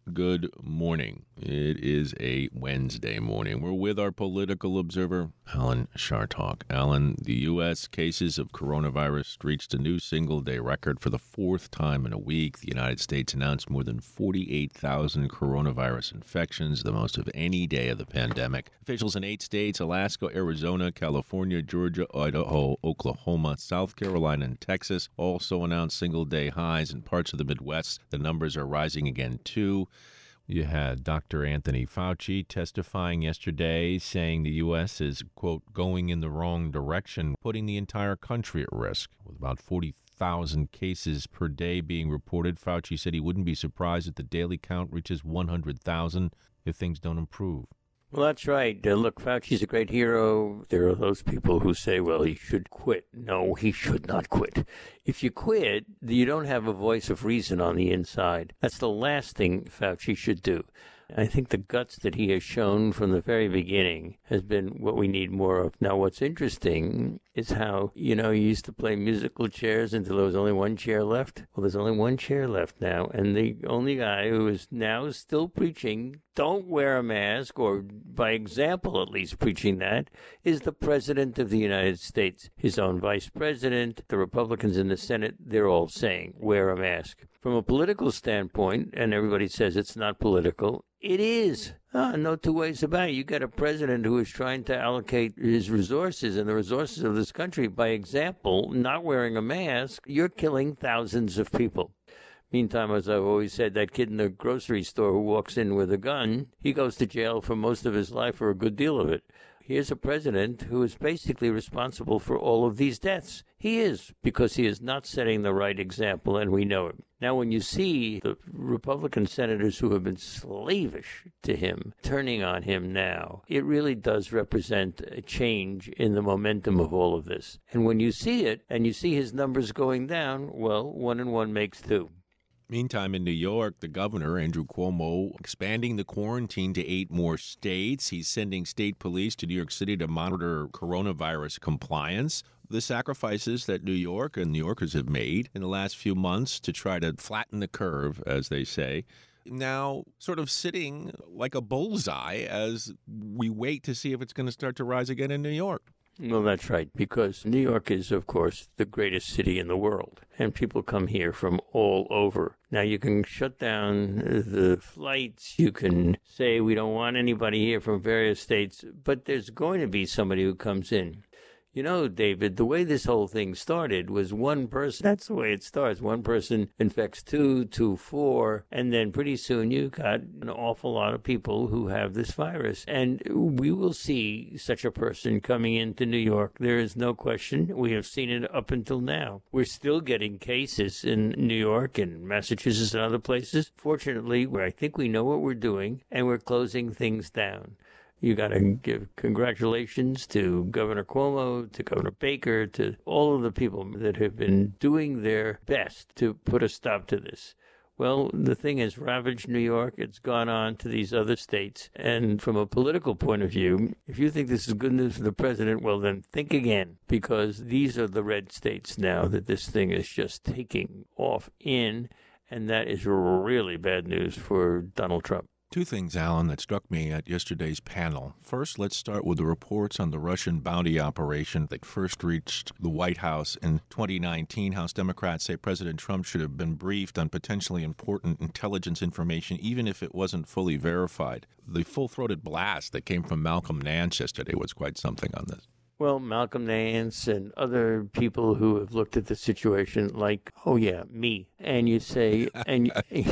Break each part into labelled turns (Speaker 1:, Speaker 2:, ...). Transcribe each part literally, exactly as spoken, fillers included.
Speaker 1: good morning. It is a Wednesday morning. We're with our political observer, Alan Chartock. Alan, the U S cases of coronavirus reached a new single-day record for the fourth time in a week. The United States announced more than forty-eight thousand coronavirus infections, the most of any day of the pandemic. Officials in eight states, Alaska, Arizona, California, Georgia, Idaho, Oklahoma, South Carolina, and Texas, also announced single-day highs. In parts of the Midwest, the numbers are rising again, too. You had Doctor Anthony Fauci testifying yesterday saying the U S is, quote, going in the wrong direction, putting the entire country at risk. With about forty thousand cases per day being reported, Fauci said he wouldn't be surprised if the daily count reaches one hundred thousand if things don't improve.
Speaker 2: Well, that's right. Uh, look, Fauci's a great hero. There are those people who say, well, he should quit. No, he should not quit. If you quit, you don't have a voice of reason on the inside. That's the last thing Fauci should do. I think the guts that he has shown from the very beginning has been what we need more of. Now, what's interesting is how, you know, you used to play musical chairs until there was only one chair left. Well, there's only one chair left now, and the only guy who is now still preaching, don't wear a mask, or by example at least preaching that, is the President of the United States. His own vice president, the Republicans in the Senate, they're all saying, wear a mask. From a political standpoint, and everybody says it's not political, it is. Ah, no two ways about it. You got a president who is trying to allocate his resources and the resources of this country by example, not wearing a mask. You're killing thousands of people. Meantime, as I've always said, that kid in the grocery store who walks in with a gun, he goes to jail for most of his life or a good deal of it. Here's a president who is basically responsible for all of these deaths. He is, because he is not setting the right example, and we know it. Now, when you see the Republican senators who have been slavish to him turning on him now, it really does represent a change in the momentum of all of this. And when you see it, and you see his numbers going down, well, one and one makes two.
Speaker 1: Meantime, in New York, the governor, Andrew Cuomo, expanding the quarantine to eight more states. He's sending state police to New York City to monitor coronavirus compliance. The sacrifices that New York and New Yorkers have made in the last few months to try to flatten the curve, as they say, now sort of sitting like a bullseye as we wait to see if it's going to start to rise again in New York.
Speaker 2: Well, that's right, because New York is, of course, the greatest city in the world, and people come here from all over. Now, you can shut down the flights, you can say we don't want anybody here from various states, but there's going to be somebody who comes in. You know, David, the way this whole thing started was one person. That's the way it starts. One person infects two, two, four, and then pretty soon you got an awful lot of people who have this virus. And we will see such a person coming into New York. There is no question. We have seen it up until now. We're still getting cases in New York and Massachusetts and other places. Fortunately, where I think we know what we're doing, and we're closing things down. You got to give congratulations to Governor Cuomo, to Governor Baker, to all of the people that have been doing their best to put a stop to this. Well, the thing has ravaged New York. It's gone on to these other states. And from a political point of view, if you think this is good news for the president, well, then think again, because these are the red states now that this thing is just taking off in, and that is really bad news for Donald Trump.
Speaker 1: Two things, Alan, that struck me at yesterday's panel. First, let's start with the reports on the Russian bounty operation that first reached the White House in twenty nineteen. House Democrats say President Trump should have been briefed on potentially important intelligence information, even if it wasn't fully verified. The full-throated blast that came from Malcolm Nance yesterday was quite something on this.
Speaker 2: Well, Malcolm Nance and other people who have looked at the situation like, oh yeah, me. And you say, and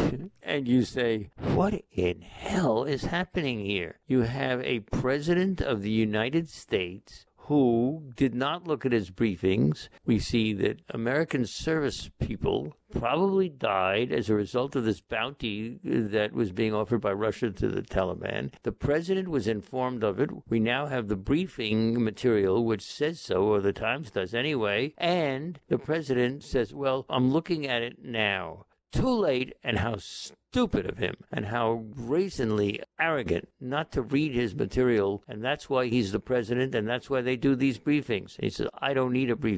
Speaker 2: and you say, what in hell is happening here? You have a president of the United States who did not look at his briefings. We see that American service people probably died as a result of this bounty that was being offered by Russia to the Taliban. The president was informed of it. We now have the briefing material which says so, or the Times does anyway, and the president says, well, I'm looking at it now. Too late, and how stupid of him, and how brazenly arrogant not to read his material, and that's why he's the president, and that's why they do these briefings. He says, I don't need a briefing.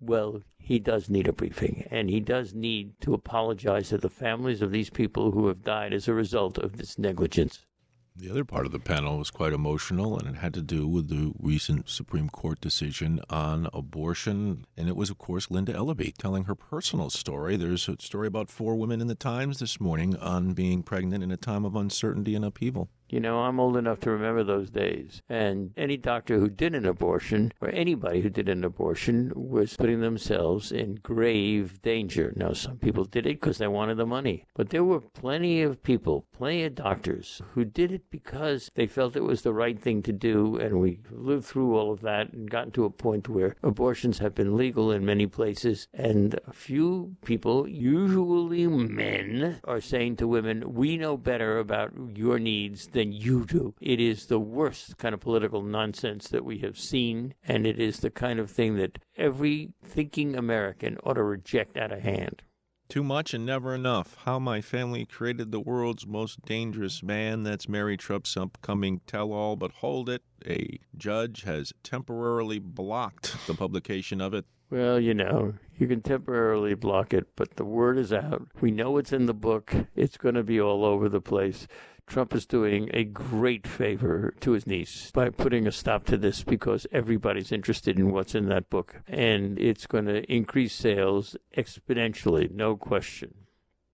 Speaker 2: well, he does need a briefing, and he does need to apologize to the families of these people who have died as a result of this negligence.
Speaker 1: The other part of the panel was quite emotional, and it had to do with the recent Supreme Court decision on abortion. And it was, of course, Linda Ellerbee telling her personal story. There's a story about four women in the Times this morning on being pregnant in a time of uncertainty and upheaval.
Speaker 2: You know, I'm old enough to remember those days. And any doctor who did an abortion, or anybody who did an abortion, was putting themselves in grave danger. Now, some people did it because they wanted the money. But there were plenty of people, plenty of doctors, who did it because they felt it was the right thing to do. And we lived through all of that and gotten to a point where abortions have been legal in many places. And a few people, usually men, are saying to women, we know better about your needs than you do. It is the worst kind of political nonsense that we have seen, and it is the kind of thing that every thinking American ought to reject out of hand.
Speaker 1: Too much and never enough. How My Family Created the World's Most Dangerous Man. That's Mary Trump's upcoming tell-all. But hold it, a judge has temporarily blocked the publication of it.
Speaker 2: Well, you know, you can temporarily block it, but the word is out. We know it's in the book. It's going to be all over the place. Trump is doing a great favor to his niece by putting a stop to this because everybody's interested in what's in that book. And it's going to increase sales exponentially, no question.